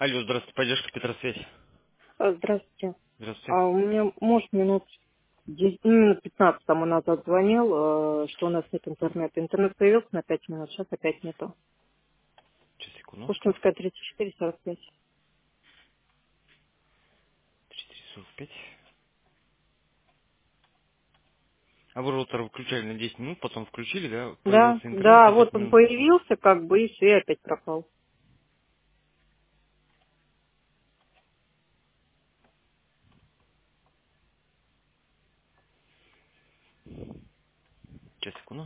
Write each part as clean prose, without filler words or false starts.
Алло, здравствуйте, поддержка Петросвязь. Здравствуйте. Здравствуйте. А у меня муж минут 10, минут 15 тому назад звонил, что у нас нет интернета. Интернет появился на 5 минут, сейчас опять нету. Сейчас, секунду. Пушкинская 34-45. 445. А вы роутер выключали на 10 минут, потом включили, да? Да, Появился интернет да, на 5 вот он минут. появился, как бы, и все, и опять пропал. Сейчас, секунду.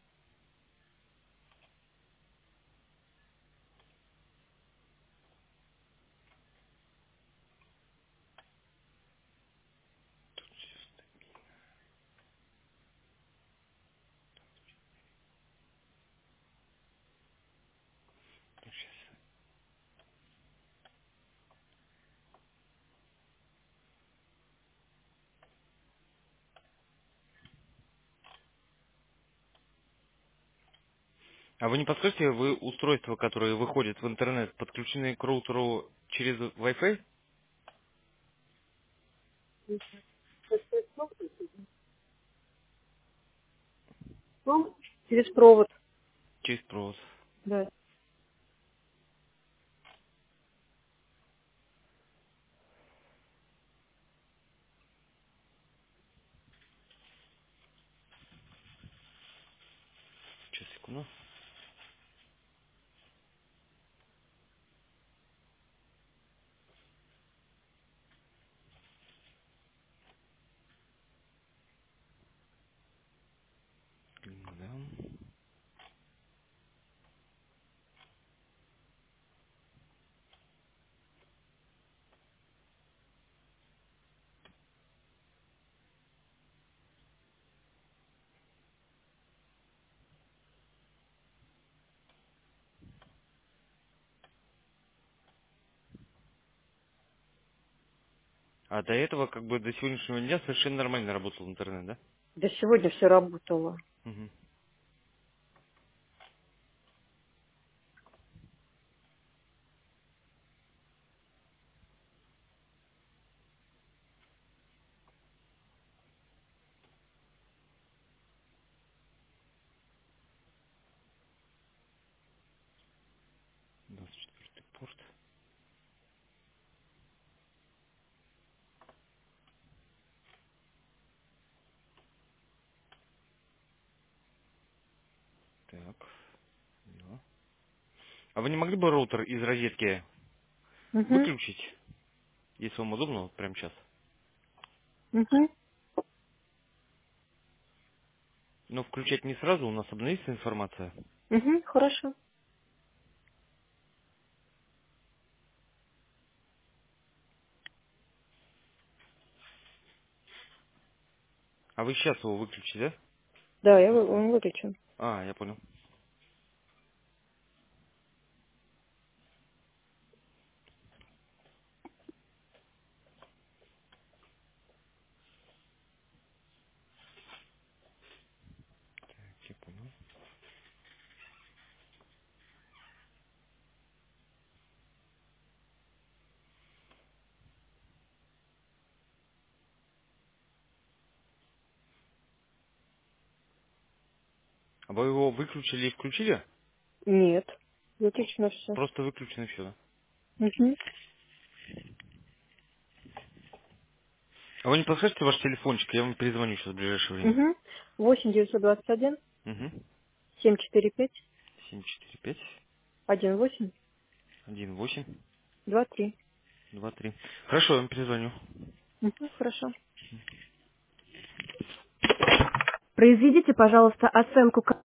А вы не подскажете, вы устройства, которые выходят в интернет, подключены к роутеру через Wi-Fi? Ну, через провод. Через провод. Да. Сейчас, секунду. Да. А до этого, как бы, до сегодняшнего дня совершенно нормально работал интернет, да? Да сегодня все работало. Угу. Двадцать четвертый порт. Так. Да. А вы не могли бы роутер из розетки Угу, выключить, если вам удобно, вот прямо сейчас? угу, Но включать не сразу, у нас обновится информация. угу, хорошо. А вы сейчас его выключите, да? Да, Просто. он выключен. А, я понял. Я понял. А вы его выключили и включили? Нет, выключено все. Просто выключено все, да? Угу, А вы не подскажете ваш телефончик? Я вам перезвоню сейчас в ближайшее время. угу. 8 921 Угу. 745 745 18 18 23. 23. Хорошо, я вам перезвоню. Угу, хорошо. Произведите, пожалуйста, оценку